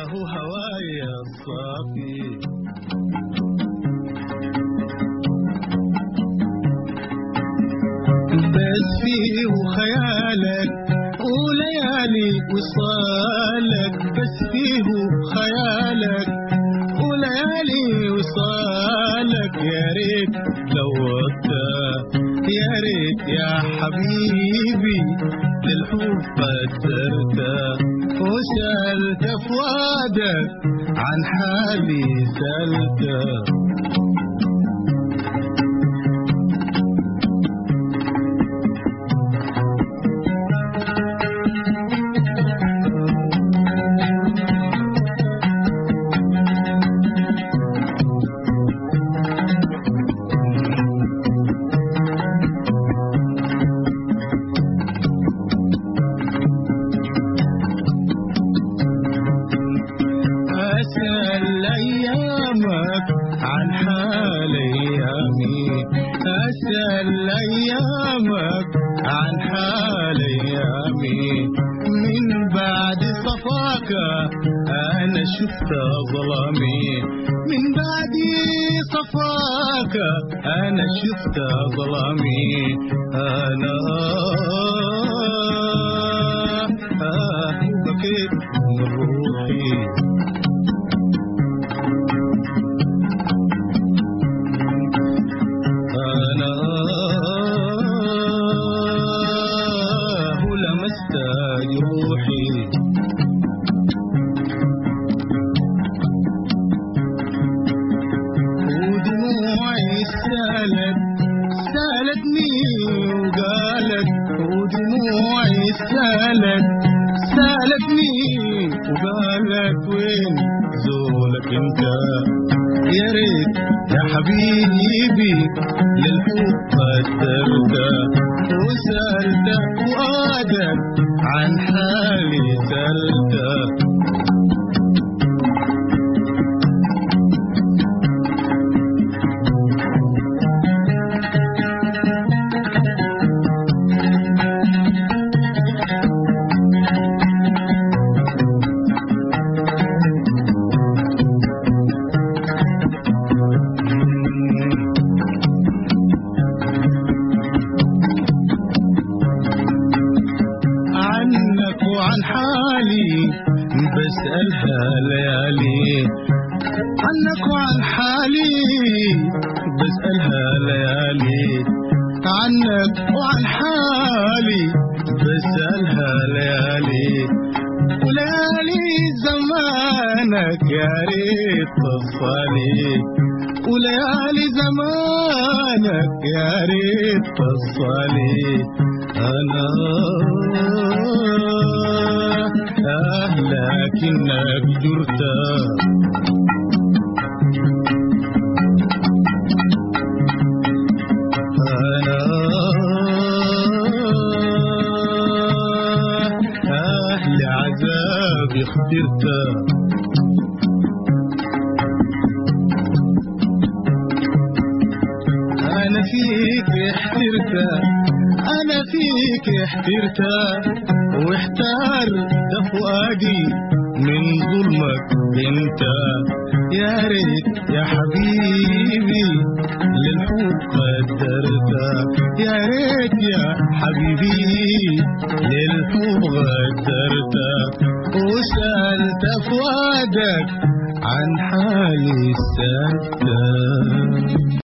هو هواي الصافي بس فيه خيالك وليالي وصالك، بس فيه خيالك وليالي وصالك. يا ريت لو يا ريت يا حبيبي للحب قدرت وسألت فؤادك عن حالي سألت. أسأل أيامك عن حال أيامي، أسأل أيامك عن حال أيامي. من بعد صفاك أنا شفت ظلامي، من بعد صفاك أنا شفت ظلامي. أنا بكيت من روحي روحي. ودموعي سالتني وقالت، ودموعي سالتني وقالت وين زولك انت. يا ريت يا حبيبي للحب قدرت وسألت فؤادك عن حالي سألت. وعن حالي بسألها ليالي، عنك وعن حالي بسألها ليالي، عنك وعن حالي بسألها ليالي. وليالي زمانك يا ريت تصفالي، وليالي زمانك يا ريت تصفالي. أنا لكنك جرت أنا عذابي اخترت. أنا فيك احترت، أنا فيك احترت واحتار فؤادي من ظلمك انت. يا ريت يا حبيبي للحب قدرت، يا ريت يا حبيبي للحب قدرت وسألت فؤادك عن حالي سألت.